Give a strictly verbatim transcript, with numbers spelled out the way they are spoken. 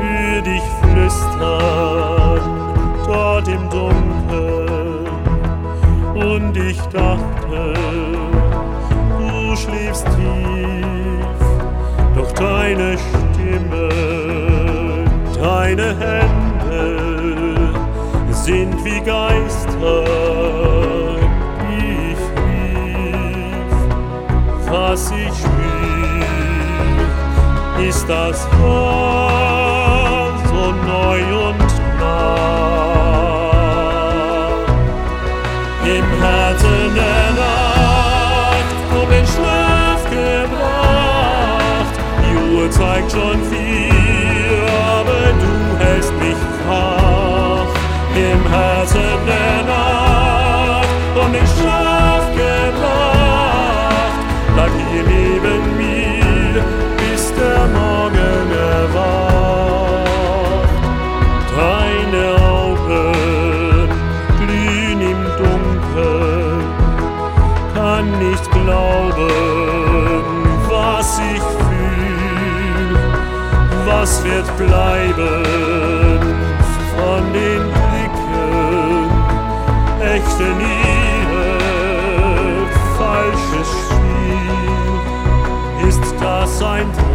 für dich flüstern, dort im Dunkeln. Und ich dachte, du schläfst tief, doch deine Stimme, deine Hände sind wie Geister, die ich rief. Was ich spür, ist das Haar so neu und nah. Im Herzen der Nacht, um den Schlaf gebracht, die Uhr zeigt schon vier, aber du hältst mich wach. Im Herzen der Nacht, um den Schlaf gebracht, bleib hier neben mir, bis der Morgen erwacht. Deine Augen glühen im Dunkeln, kann nicht glauben, was ich fühl. Was wird bleiben von den Blicken, echte Liebe, falsches Spiel? Ist das ein Traum?